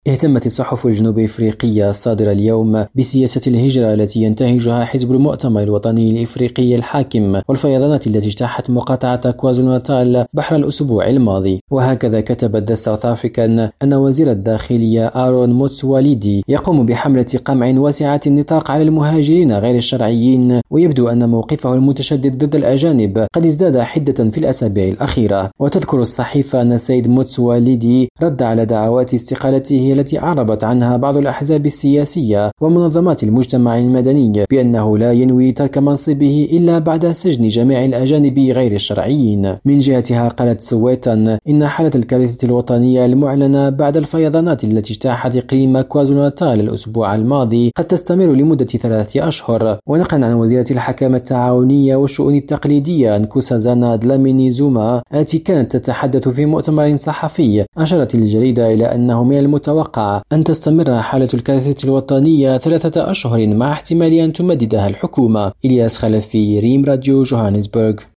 اهتمت الصحف الجنوب إفريقية الصادرة اليوم بسياسة الهجرة التي ينتهجها حزب المؤتمر الوطني الإفريقي الحاكم والفيضانات التي اجتاحت مقاطعة كوازولو ناتال بحر الأسبوع الماضي. وهكذا كتبت ذا ساوث أفريكان أن وزير الداخلية آرون موتسواليدي يقوم بحملة قمع واسعة النطاق على المهاجرين غير الشرعيين، ويبدو أن موقفه المتشدد ضد الأجانب قد ازداد حدة في الأسابيع الأخيرة. وتذكر الصحيفة أن السيد موتسواليدي رد على دعوات استقالته التي أعربت عنها بعض الأحزاب السياسية ومنظمات المجتمع المدني بأنه لا ينوي ترك منصبه إلا بعد سجن جميع الأجانب غير الشرعيين. من جهتها قالت سويتان إن حالة الكارثة الوطنية المعلنة بعد الفيضانات التي اجتاحت إقليم كوازولو ناتال الأسبوع الماضي قد تستمر لمدة 3 أشهر. ونقلا عن وزيرة الحكامة التعاونية والشؤون التقليدية نكوسازانا دلاميني زوما التي كانت تتحدث في مؤتمر صحفي، أشارت الجريدة إلى أنه من المتوقع أن تستمر حالة الكارثة الوطنية 3 أشهر مع احتمال أن تمددها الحكومة. إلياس خلفي، ريم راديو، جوهانسبرغ.